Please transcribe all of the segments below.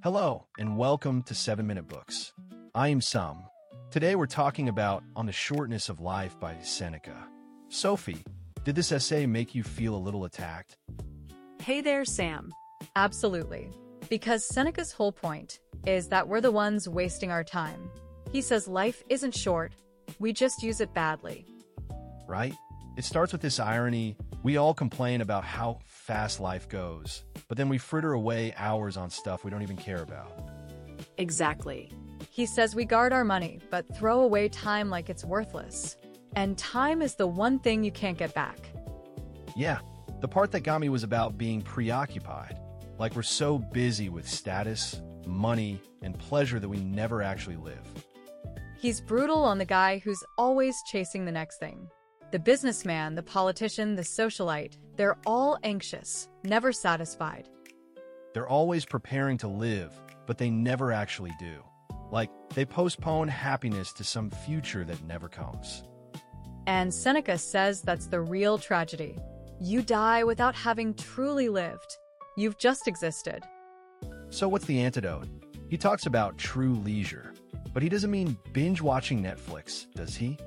Hello, and welcome to 7 Minute Books. I am Sam. Today we're talking about On the Shortness of Life by Seneca. Sophie, did this essay make you feel a little attacked? Hey there, Sam. Absolutely. Because Seneca's whole point is that we're the ones wasting our time. He says life isn't short, we just use it badly. Right? It starts with this irony. We all complain about how fast life goes, but then we fritter away hours on stuff we don't even care about. Exactly. He says we guard our money, but throw away time like it's worthless. And time is the one thing you can't get back. Yeah, the part that got me was about being preoccupied. Like we're so busy with status, money, and pleasure that we never actually live. He's brutal on the guy who's always chasing the next thing. The businessman, the politician, the socialite, they're all anxious, never satisfied. They're always preparing to live, but they never actually do. Like, they postpone happiness to some future that never comes. And Seneca says that's the real tragedy. You die without having truly lived. You've just existed. So what's the antidote? He talks about true leisure, but he doesn't mean binge-watching Netflix, does he?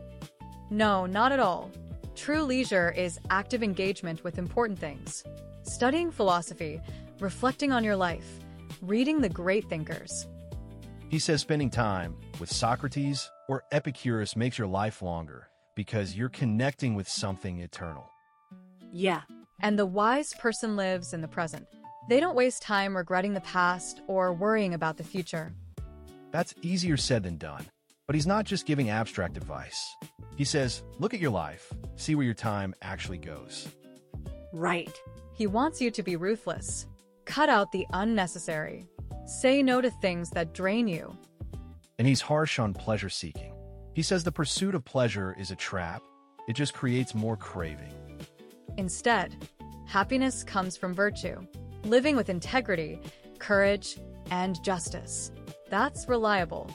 No, not at all. True leisure is active engagement with important things. Studying philosophy, reflecting on your life, reading the great thinkers. He says spending time with Socrates or Epicurus makes your life longer because you're connecting with something eternal. Yeah. And the wise person lives in the present. They don't waste time regretting the past or worrying about the future. That's easier said than done. But he's not just giving abstract advice. He says, look at your life, see where your time actually goes. Right. He wants you to be ruthless. Cut out the unnecessary. Say no to things that drain you. And he's harsh on pleasure-seeking. He says the pursuit of pleasure is a trap. It just creates more craving. Instead, happiness comes from virtue, living with integrity, courage, and justice. That's reliable.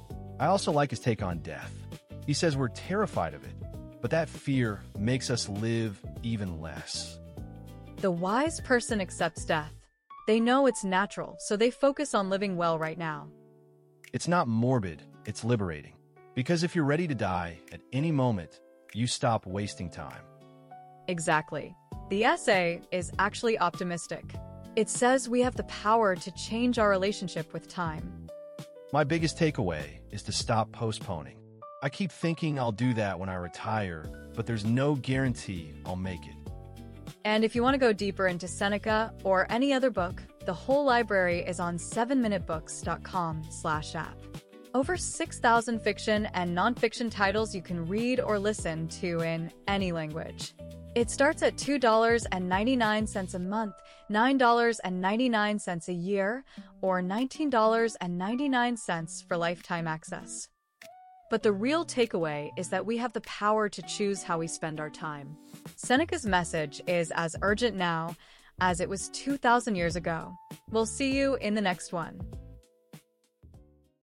I also like his take on death. He says we're terrified of it, but that fear makes us live even less. The wise person accepts death. They know it's natural, so they focus on living well right now. It's not morbid, it's liberating. Because if you're ready to die at any moment, you stop wasting time. Exactly. The essay is actually optimistic. It says we have the power to change our relationship with time. My biggest takeaway is to stop postponing. I keep thinking I'll do that when I retire, but there's no guarantee I'll make it. And if you want to go deeper into Seneca or any other book, the whole library is on 7minutebooks.com/app. Over 6,000 fiction and nonfiction titles you can read or listen to in any language. It starts at $2.99 a month, $9.99 a year, or $19.99 for lifetime access. But the real takeaway is that we have the power to choose how we spend our time. Seneca's message is as urgent now as it was 2,000 years ago. We'll see you in the next one.